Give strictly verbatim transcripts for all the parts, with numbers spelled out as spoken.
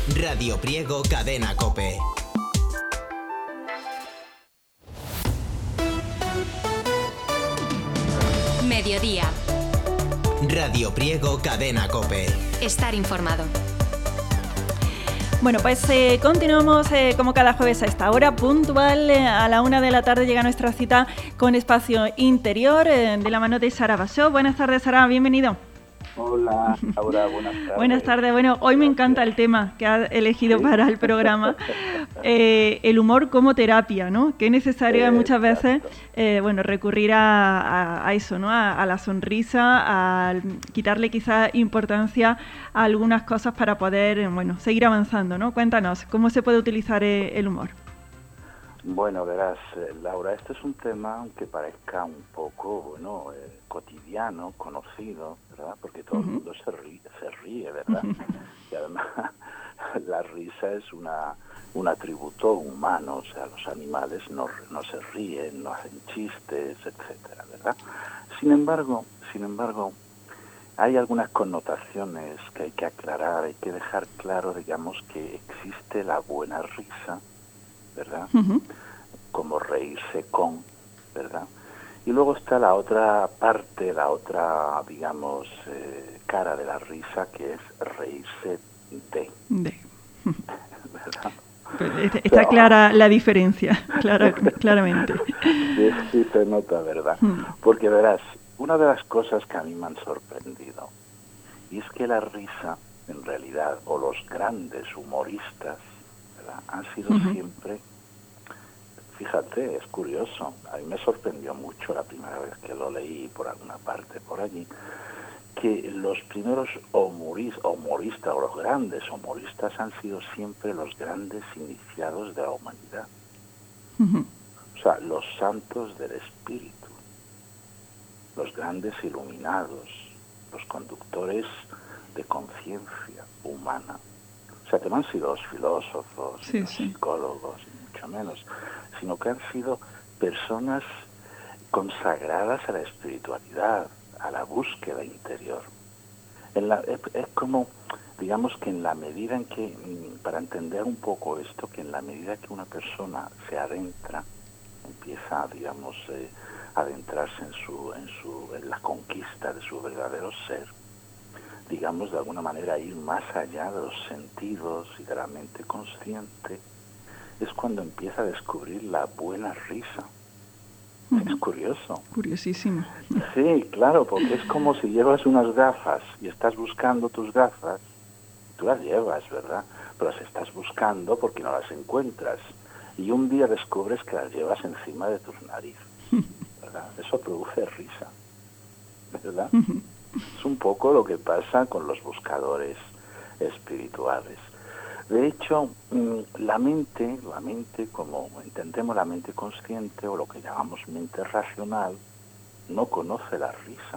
Radio Priego Cadena COPE. Mediodía. Radio Priego Cadena COPE. Estar informado. Bueno, pues eh, continuamos eh, como cada jueves a esta hora, puntual, eh, a la una de la tarde llega nuestra cita con Espacio Interior, eh, de la mano de Sara Basó. Buenas tardes, Sara, bienvenido. Hola, Laura, buenas tardes. Buenas tardes. Bueno, hoy me encanta el tema que has elegido ¿Sí? para el programa, eh, el humor como terapia, ¿no? Que es necesario eh, muchas veces, eh, bueno, recurrir a, a, a eso, ¿no? A, a la sonrisa, a quitarle quizás importancia a algunas cosas para poder, bueno, seguir avanzando, ¿no? Cuéntanos, ¿cómo se puede utilizar eh, el humor? Bueno, verás, eh, Laura, este es un tema, aunque parezca un poco, bueno, eh, cotidiano, conocido, ¿verdad? Porque todo uh-huh. el mundo se ríe, se ríe, ¿verdad? Uh-huh. Y además la risa es una un atributo humano, o sea, los animales no, no se ríen, no hacen chistes, etcétera, ¿verdad? Sin embargo, sin embargo, hay algunas connotaciones que hay que aclarar, hay que dejar claro, digamos, que existe la buena risa, ¿verdad? Uh-huh. Como reírse con, ¿verdad? Y luego está la otra parte, la otra, digamos, eh, cara de la risa, que es reírse de. de. ¿Verdad? Está Pero, clara la diferencia, clara, claramente. Sí, sí se nota, ¿verdad? Uh-huh. Porque verás, una de las cosas que a mí me han sorprendido, y es que la risa, en realidad, o los grandes humoristas, ¿verdad?, han sido uh-huh. siempre... Fíjate, es curioso, a mí me sorprendió mucho la primera vez que lo leí por alguna parte por allí, que los primeros humoristas, humoristas o los grandes humoristas han sido siempre los grandes iniciados de la humanidad. Uh-huh. O sea, los santos del espíritu, los grandes iluminados, los conductores de conciencia humana. O sea, que no han sido los filósofos, sí, los sí. psicólogos, ni mucho menos, sino que han sido personas consagradas a la espiritualidad, a la búsqueda interior. En la, es, es como, digamos que en la medida en que, para entender un poco esto, que en la medida que una persona se adentra, empieza, digamos, eh, a adentrarse en su, en su, en la conquista de su verdadero ser, digamos, de alguna manera ir más allá de los sentidos y de la mente consciente, es cuando empieza a descubrir la buena risa. Uh-huh. Es curioso. Curiosísimo. Sí, claro, porque es como si llevas unas gafas y estás buscando tus gafas, tú las llevas, ¿verdad? Pero las estás buscando porque no las encuentras. Y un día descubres que las llevas encima de tus narices, ¿verdad? Eso produce risa, ¿verdad? Uh-huh. Es un poco lo que pasa con los buscadores espirituales. De hecho, la mente, la mente, como entendemos la mente consciente o lo que llamamos mente racional, no conoce la risa.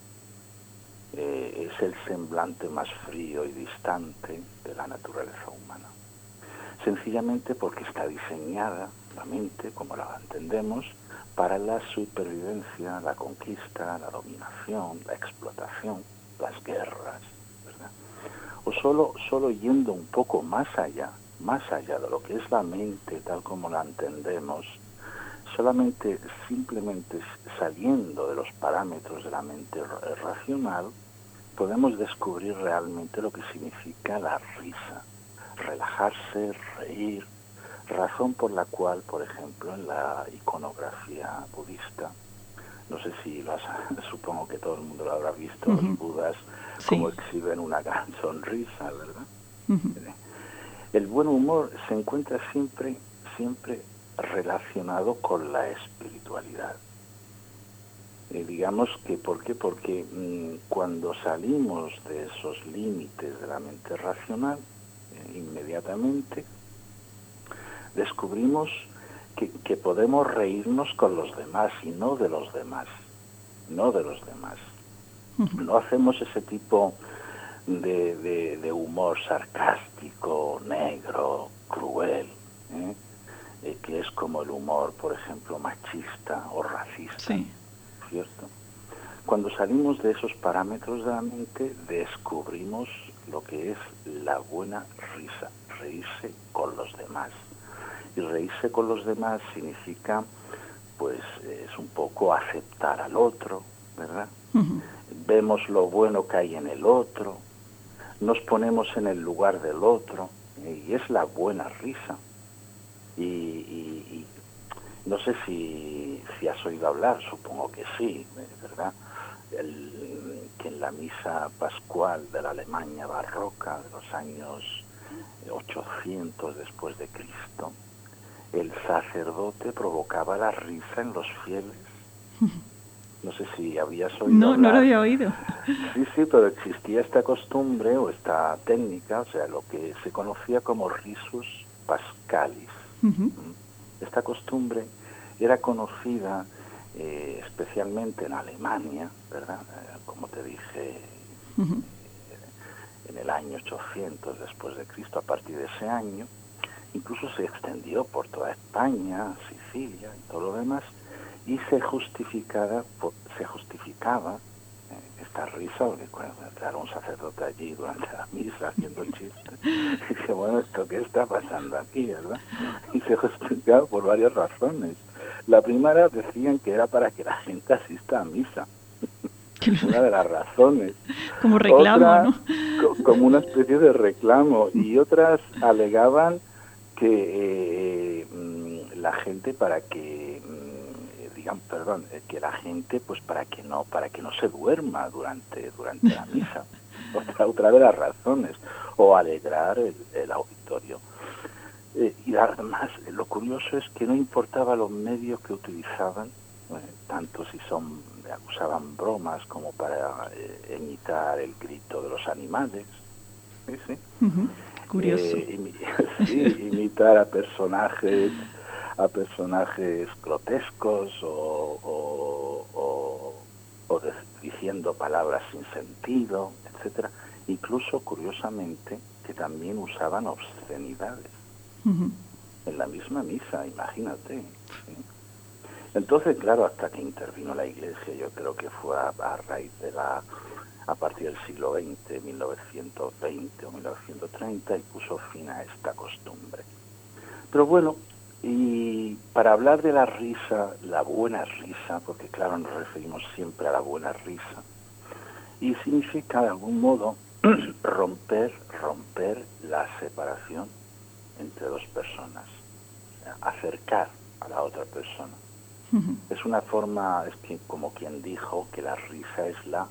Eh, es el semblante más frío y distante de la naturaleza humana. Sencillamente porque está diseñada la mente, como la entendemos, para la supervivencia, la conquista, la dominación, la explotación, las guerras, ¿verdad? O solo, solo yendo un poco más allá, más allá de lo que es la mente tal como la entendemos, solamente, simplemente saliendo de los parámetros de la mente racional, podemos descubrir realmente lo que significa la risa, relajarse, reír, razón por la cual, por ejemplo, en la iconografía budista, no sé si lo has, supongo que todo el mundo lo habrá visto, uh-huh. los budas, sí. como exhiben una gran sonrisa, ¿verdad? Uh-huh. El buen humor se encuentra siempre, siempre relacionado con la espiritualidad. Eh, digamos que, ¿por qué? Porque mmm, cuando salimos de esos límites de la mente racional, eh, inmediatamente descubrimos que, que podemos reírnos con los demás y no de los demás, no de los demás. Uh-huh. No hacemos ese tipo de, de, de humor sarcástico, negro, cruel, ¿eh? Eh, que es como el humor, por ejemplo, machista o racista, sí. ¿cierto? Cuando salimos de esos parámetros de la mente, descubrimos lo que es la buena risa, reírse con los demás. Y reírse con los demás significa, pues, es un poco aceptar al otro, ¿verdad? Uh-huh. Vemos lo bueno que hay en el otro, nos ponemos en el lugar del otro, y es la buena risa. Y, y, y no sé si, si has oído hablar, supongo que sí, ¿verdad? El, que en la misa pascual de la Alemania barroca de los años ochocientos después de Cristo, el sacerdote provocaba la risa en los fieles. No sé si habías oído No, hablar. no lo había oído. Sí, sí, pero existía esta costumbre o esta técnica, o sea, lo que se conocía como risus pascalis. Uh-huh. Esta costumbre era conocida eh, especialmente en Alemania, ¿verdad? Eh, como te dije, uh-huh. eh, en el año ochocientos después de Cristo, a partir de ese año, incluso se extendió por toda España, Sicilia y todo lo demás, y se justificaba, se justificaba eh, esta risa, porque cuando entraron un sacerdote allí durante la misa haciendo chistes, y dije, bueno, ¿esto qué está pasando aquí, verdad? Y se justificaba por varias razones. La primera decían que era para que la gente asista a misa. Una de las razones. Como reclamo, Otra, ¿no? co- como una especie de reclamo. Y otras alegaban que eh, la gente para que, digan, perdón, que la gente, pues para que no, para que no se duerma durante, durante la misa. Otra, otra de las razones. O alegrar el, el auditorio. Eh, y además, lo curioso es que no importaba los medios que utilizaban, eh, tanto si son usaban bromas como para eh, imitar el grito de los animales, ¿sí? ¿Sí? Uh-huh. Curioso. Eh, imi- sí, imitar a personajes, a personajes grotescos o, o, o, o de, diciendo palabras sin sentido, etcétera. Incluso, curiosamente, que también usaban obscenidades. Uh-huh. En la misma misa, imagínate. ¿Sí? Entonces, claro, hasta que intervino la Iglesia, yo creo que fue a, a raíz de la, a partir del siglo veinte, mil novecientos veinte o mil novecientos treinta, y puso fin a esta costumbre. Pero bueno, y para hablar de la risa, la buena risa, porque claro, nos referimos siempre a la buena risa, y significa de algún modo romper, romper la separación entre dos personas, o sea, acercar a la otra persona. Uh-huh. Es una forma, es que, como quien dijo, que la risa es la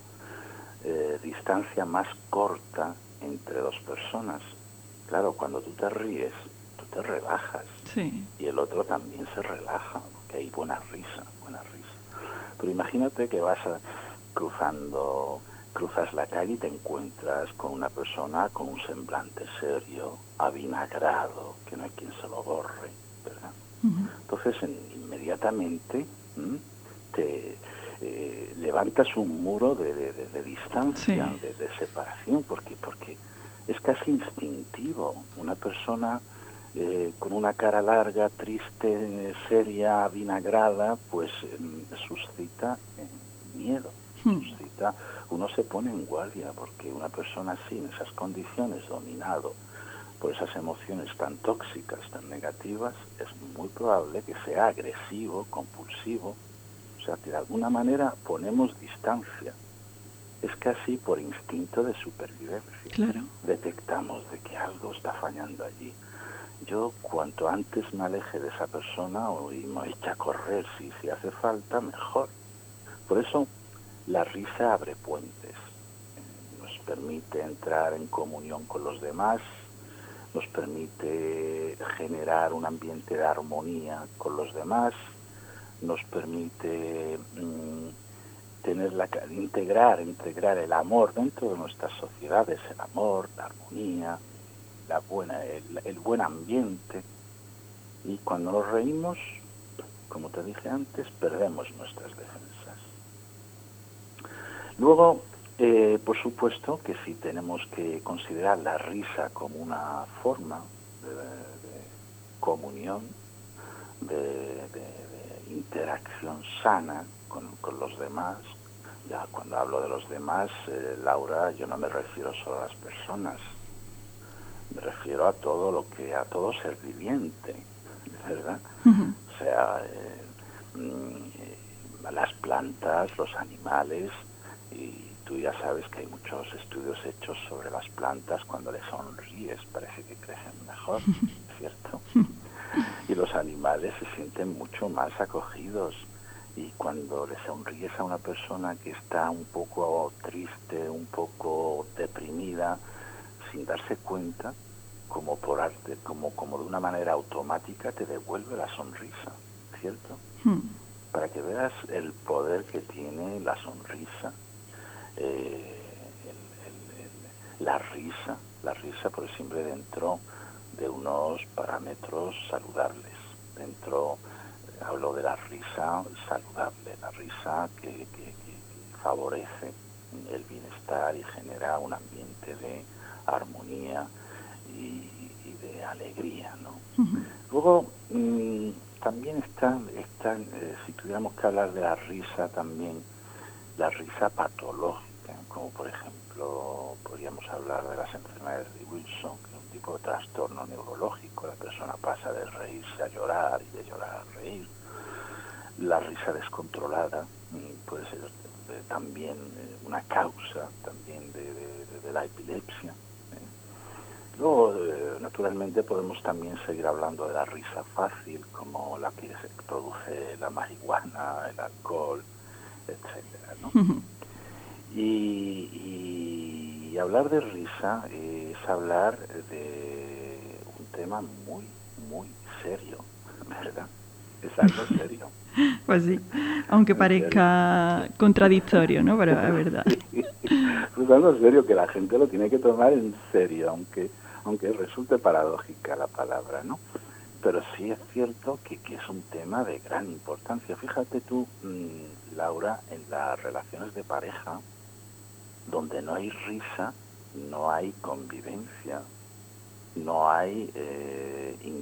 eh, distancia más corta entre dos personas. Claro, cuando tú te ríes, tú te relajas, sí. Y el otro también se relaja, porque hay buena risa, buena risa. Pero imagínate que vas a, cruzando... cruzas la calle y te encuentras con una persona con un semblante serio, avinagrado, que no hay quien se lo borre, ¿verdad? Uh-huh. Entonces, en, inmediatamente ¿m? te eh, levantas un muro de, de, de, de distancia, sí. de, de separación, porque porque es casi instintivo. Una persona eh, con una cara larga, triste, seria, avinagrada, pues eh, suscita eh, miedo, uh-huh. suscita... Uno se pone en guardia, porque una persona así, en esas condiciones, dominado por esas emociones tan tóxicas, tan negativas, es muy probable que sea agresivo, compulsivo, o sea, que de alguna manera ponemos distancia. Es casi por instinto de supervivencia. Claro. Detectamos de que algo está fallando allí. Yo, cuanto antes me aleje de esa persona o y me eche a correr si, si hace falta, mejor. Por eso, la risa abre puentes, nos permite entrar en comunión con los demás, nos permite generar un ambiente de armonía con los demás, nos permite mmm, tener la integrar, integrar el amor dentro de nuestras sociedades, el amor, la armonía, la buena, el, el buen ambiente. Y cuando nos reímos, como te dije antes, perdemos nuestras defensas. Luego, eh, por supuesto que si tenemos que considerar la risa como una forma de, de comunión, de, de, de interacción sana con, con los demás, Ya, cuando hablo de los demás, eh, Laura, yo no me refiero solo a las personas, me refiero a todo lo que, a todo ser viviente, ¿verdad? Uh-huh. O sea, eh, mm, las plantas, los animales, y tú ya sabes que hay muchos estudios hechos sobre las plantas. Cuando les sonríes parece que crecen mejor, ¿cierto? Y los animales se sienten mucho más acogidos. Y cuando le sonríes a una persona que está un poco triste, un poco deprimida, sin darse cuenta, como por arte, como, como de una manera automática, te devuelve la sonrisa, ¿cierto? Hmm. Para que veas el poder que tiene la sonrisa, eh, el, el, el, la risa, la risa, por siempre dentro de unos parámetros saludables, dentro... Hablo de la risa saludable, la risa que, que, que, que favorece el bienestar y genera un ambiente de armonía y, y de alegría, ¿no? Uh-huh. Luego, mmm, también está, está eh, si tuviéramos que hablar de la risa también, la risa patológica, como por ejemplo, podríamos hablar de las enfermedades de Wilson, que es un tipo de trastorno neurológico. La persona pasa de reírse a llorar y de llorar a reír. La risa descontrolada puede ser eh, también eh, una causa también de, de, de la epilepsia. ¿eh? Luego, eh, naturalmente, podemos también seguir hablando de la risa fácil, como la que se produce la marihuana, el alcohol, etcétera, ¿no? Uh-huh. y, y, y hablar de risa es hablar de un tema muy, muy serio, ¿verdad? Es algo serio. Pues sí, aunque parezca contradictorio, ¿no? Pero es verdad. Es algo serio que la gente lo tiene que tomar en serio, aunque aunque resulte paradójica la palabra, ¿no? Pero sí es cierto que, que es un tema de gran importancia. Fíjate tú, mmm, Laura, en las relaciones de pareja, donde no hay risa, no hay convivencia, no hay eh, in,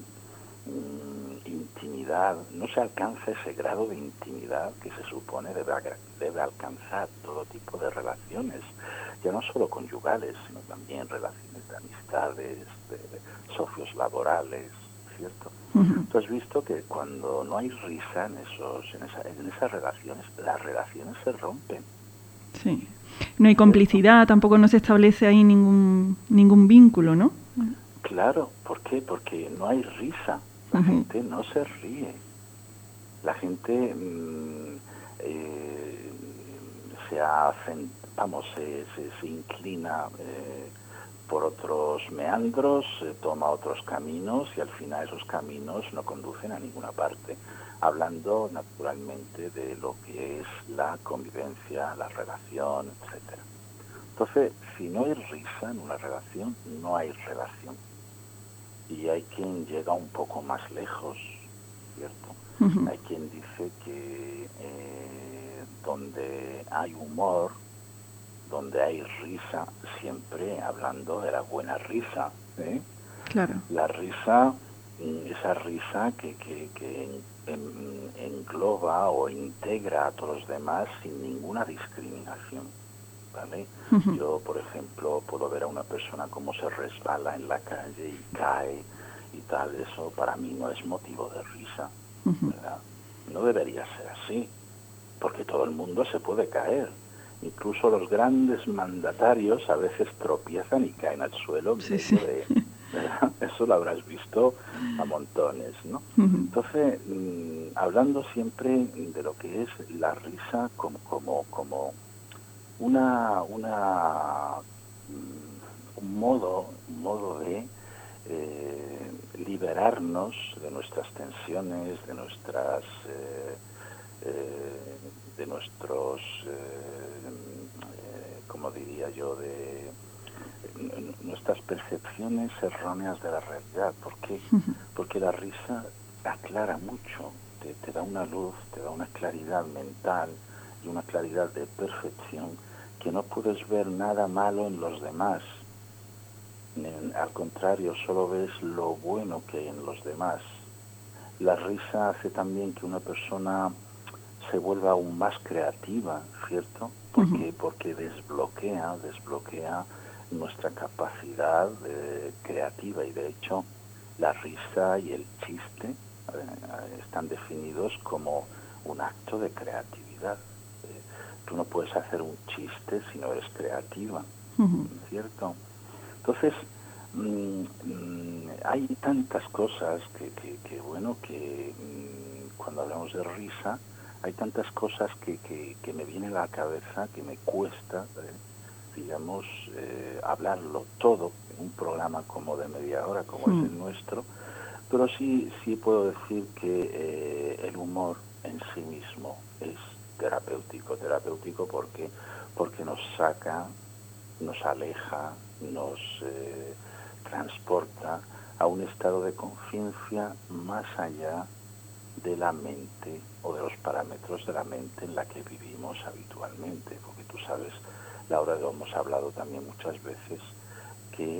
in, intimidad, no se alcanza ese grado de intimidad que se supone debe, debe alcanzar todo tipo de relaciones, ya no solo conyugales, sino también relaciones de amistades, de, de socios laborales, ¿cierto? Uh-huh. Tú has visto que cuando no hay risa en esos, en, esa, en esas relaciones, las relaciones se rompen. Sí. No hay complicidad, tampoco no se establece ahí ningún ningún vínculo, ¿no? Claro, ¿por qué? Porque no hay risa, la uh-huh. gente no se ríe, la gente mmm, eh, se hace, vamos, se, se, se inclina eh, por otros meandros, eh, toma otros caminos y al final esos caminos no conducen a ninguna parte, hablando naturalmente de lo que es la convivencia, la relación, etcétera. Entonces, si no hay risa en una relación, no hay relación. Y hay quien llega un poco más lejos, ¿cierto? Uh-huh. Hay quien dice que eh, donde hay humor, donde hay risa, siempre hablando de la buena risa, ¿eh? Claro. La risa, esa risa que, que, que en, engloba o integra a todos los demás sin ninguna discriminación, ¿vale? Uh-huh. Yo, por ejemplo, puedo ver a una persona como se resbala en la calle y cae y tal, eso para mí no es motivo de risa, uh-huh. ¿verdad? No debería ser así, porque todo el mundo se puede caer. Incluso los grandes mandatarios a veces tropiezan y caen al suelo. Sí, sí. De, ¿verdad? Eso lo habrás visto a montones, ¿no? Uh-huh. Entonces, mmm, hablando siempre de lo que es la risa como como como una una mmm, un modo un modo de eh, liberarnos de nuestras tensiones, de nuestras eh, eh, de nuestros eh, eh, como diría yo, de eh, nuestras percepciones erróneas de la realidad. ¿Por qué? Porque la risa aclara mucho, te, te da una luz, te da una claridad mental y una claridad de percepción que no puedes ver nada malo en los demás. Al contrario, solo ves lo bueno que hay en los demás. La risa hace también que una persona se vuelva aún más creativa, ¿cierto? Porque, Uh-huh. porque desbloquea, desbloquea nuestra capacidad eh, creativa, y de hecho la risa y el chiste eh, están definidos como un acto de creatividad. Eh, tú no puedes hacer un chiste si no eres creativa, Uh-huh. ¿cierto? Entonces, mmm, mmm, hay tantas cosas que, que, que bueno, que mmm, cuando hablamos de risa, hay tantas cosas que, que, que me vienen a la cabeza, que me cuesta, eh, digamos, eh, hablarlo todo en un programa como de media hora, como mm. es el nuestro, pero sí, sí puedo decir que eh, el humor en sí mismo es terapéutico, terapéutico porque, porque nos saca, nos aleja, nos eh, transporta a un estado de conciencia más allá de la mente o de los parámetros de la mente en la que vivimos habitualmente, porque tú sabes, Laura, lo hemos hablado también muchas veces, que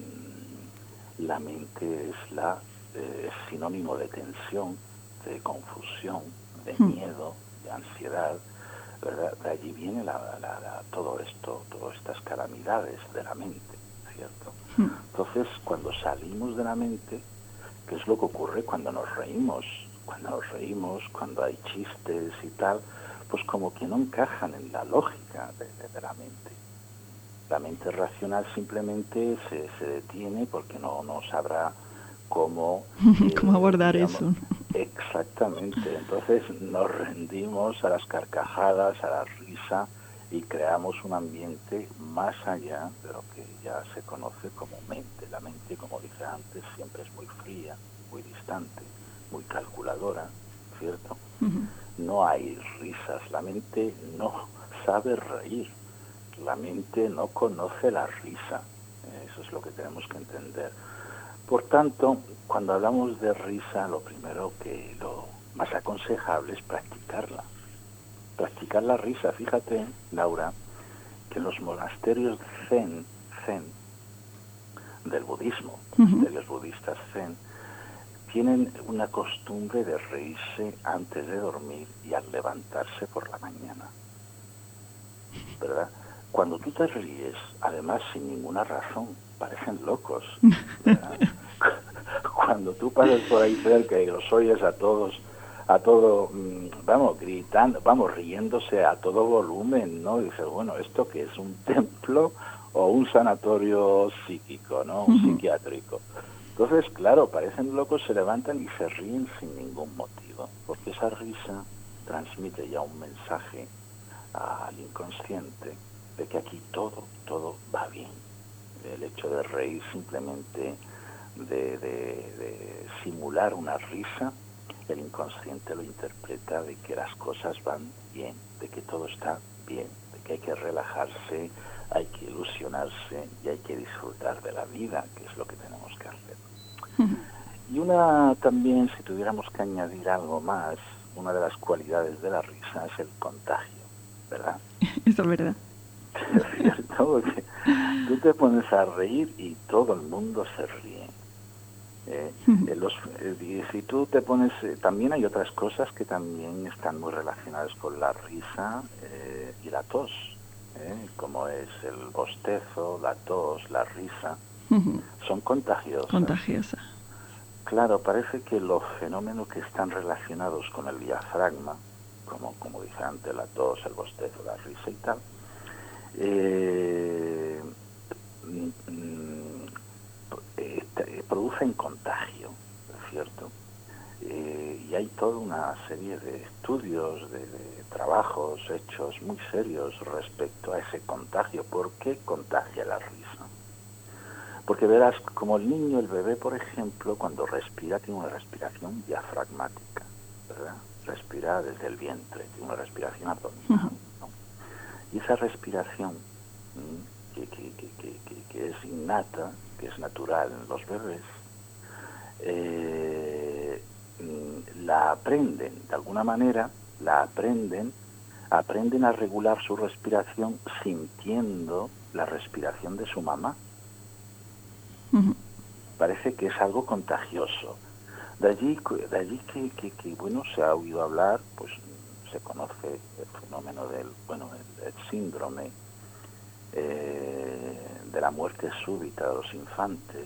mmm, la mente es la eh, sinónimo de tensión, de confusión, de miedo, de ansiedad, ¿verdad? De allí viene la, la, la, todo esto, todas estas calamidades de la mente, ¿cierto? Entonces, cuando salimos de la mente, ¿qué es lo que ocurre cuando nos reímos? Cuando nos reímos, cuando hay chistes y tal, pues como que no encajan en la lógica de, de, de la mente. La mente racional simplemente se, se detiene porque no, no sabrá cómo... Eh, ¿Cómo abordar digamos, eso? Exactamente. Entonces nos rendimos a las carcajadas, a la risa, y creamos un ambiente más allá de lo que ya se conoce como mente. La mente, como dije antes, siempre es muy fría, muy distante, muy calculadora, ¿cierto? Uh-huh. No hay risas, la mente no sabe reír, la mente no conoce la risa, eso es lo que tenemos que entender. Por tanto, cuando hablamos de risa, lo primero que lo más aconsejable es practicarla, practicar la risa. Fíjate, Laura, que los monasterios zen, zen del budismo, uh-huh. monasterios budistas zen, tienen una costumbre de reírse antes de dormir y al levantarse por la mañana, ¿verdad? Cuando tú te ríes, además sin ninguna razón, parecen locos, ¿verdad? Cuando tú pasas por ahí cerca y los oyes a todos, a todo, vamos, gritando, vamos, riéndose a todo volumen, ¿no? Y dices, bueno, ¿esto qué es? ¿Un templo o un sanatorio psíquico, ¿no? Un uh-huh. psiquiátrico? Entonces, claro, parecen locos, se levantan y se ríen sin ningún motivo, porque esa risa transmite ya un mensaje al inconsciente de que aquí todo, todo va bien. El hecho de reír simplemente, de, de, de simular una risa, el inconsciente lo interpreta de que las cosas van bien, de que todo está bien, de que hay que relajarse, hay que ilusionarse y hay que disfrutar de la vida, que es lo que tenemos que hacer. Y una también, si tuviéramos que añadir algo más, una de las cualidades de la risa es el contagio, ¿verdad? Eso es verdad. Es cierto, porque tú te pones a reír y todo el mundo se ríe. Eh, eh, los, eh, y si tú te pones, eh, también hay otras cosas que también están muy relacionadas con la risa eh, y la tos, eh, como es el bostezo, la tos, la risa, uh-huh. son contagiosas. Contagiosa. Claro, parece que los fenómenos que están relacionados con el diafragma, como, como dije antes, la tos, el bostezo, la risa y tal, eh, mm, eh, producen contagio, ¿cierto? Eh, y hay toda una serie de estudios, de, de trabajos hechos muy serios respecto a ese contagio. ¿Por qué contagia la risa? Porque verás, como el niño, el bebé, por ejemplo, cuando respira, tiene una respiración diafragmática, ¿verdad? Respira desde el vientre, tiene una respiración abdominal, ¿no? Y esa respiración ¿sí? que, que, que, que, que es innata, que es natural en los bebés, eh, la aprenden, de alguna manera, la aprenden, aprenden a regular su respiración sintiendo la respiración de su mamá. Uh-huh. Parece que es algo contagioso. De allí, de allí que, que, que, bueno, se ha oído hablar, pues se conoce el fenómeno del, bueno, el, el síndrome eh, de la muerte súbita de los infantes.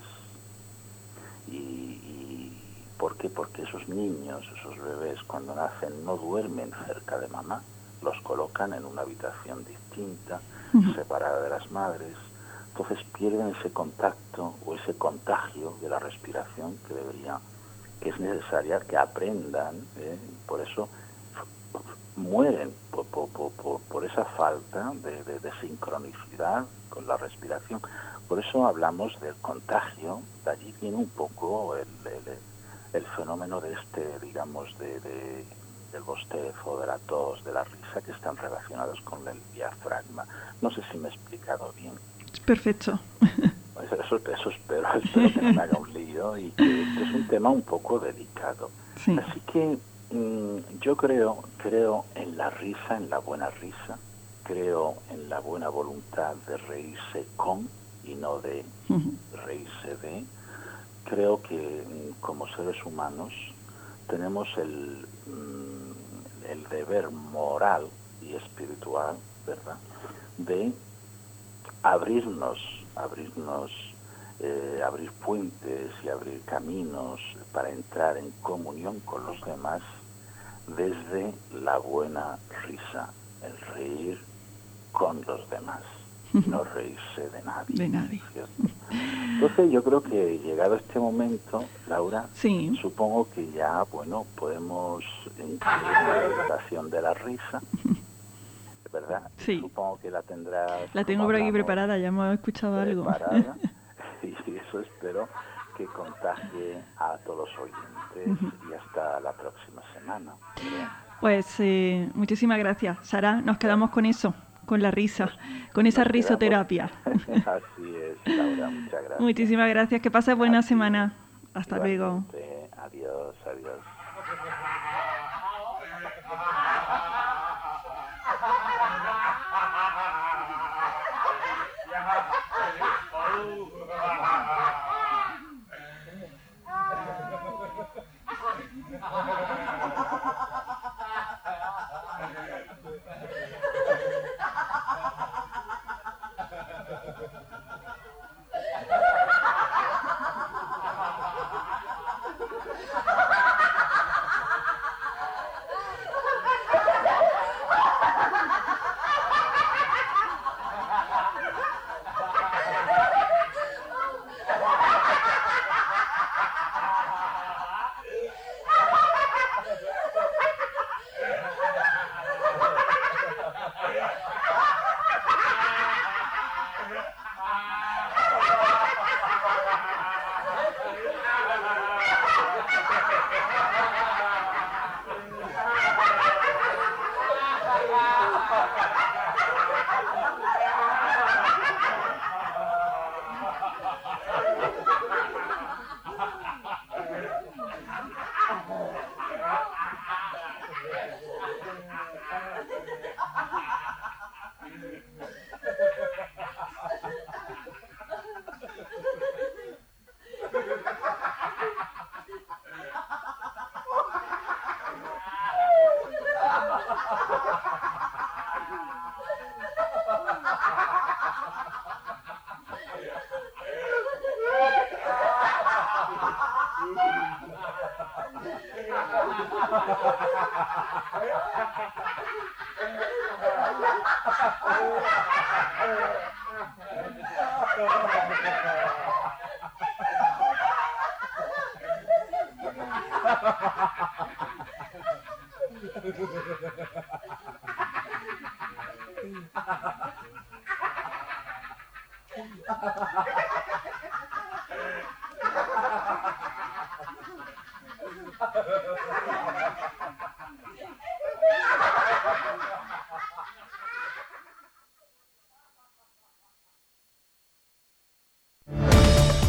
Y, y ¿por qué? Porque esos niños, esos bebés, cuando nacen no duermen cerca de mamá, los colocan en una habitación distinta, uh-huh. separada de las madres, entonces pierden ese contacto o ese contagio de la respiración que debería, que es necesaria que aprendan, ¿eh? Por eso mueren por, por, por, por esa falta de, de, de sincronicidad con la respiración. Por eso hablamos del contagio, de allí viene un poco el, el, el fenómeno de este, digamos, de, de, del bostezo, de la tos, de la risa, que están relacionados con el diafragma. No sé si me he explicado bien. Perfecto. Eso, eso espero, espero que no me haga un lío y que este es un tema un poco delicado. Sí. Así que mmm, yo creo, creo en la risa, en la buena risa, creo en la buena voluntad de reírse con y no de uh-huh. reírse de. Creo que mmm, como seres humanos tenemos el, mmm, el deber moral y espiritual, ¿verdad?, de abrirnos, abrirnos, eh, abrir puentes y abrir caminos para entrar en comunión con los demás desde la buena risa, el reír con los demás, no reírse de nadie. De nadie. ¿Cierto? Entonces yo creo que llegado este momento, Laura, sí. supongo que ya, bueno, podemos incluir la meditación de la risa. ¿Verdad? Sí. Supongo que la tendrás. La tengo por aquí preparada, ya hemos escuchado preparada, algo. Y eso espero que contagie a todos los oyentes uh-huh. y hasta la próxima semana. Pues eh, muchísimas gracias, Sara. Nos quedamos con eso, con la risa, con esa Nos risoterapia. Quedamos... Así es, Laura, muchas gracias. Muchísimas gracias, que pases buena Así, semana. Hasta igualmente. luego. Adiós, adiós.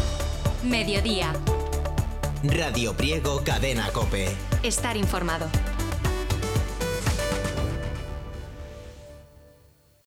Mediodía. Radio Priego, Cadena COPE. Estar informado.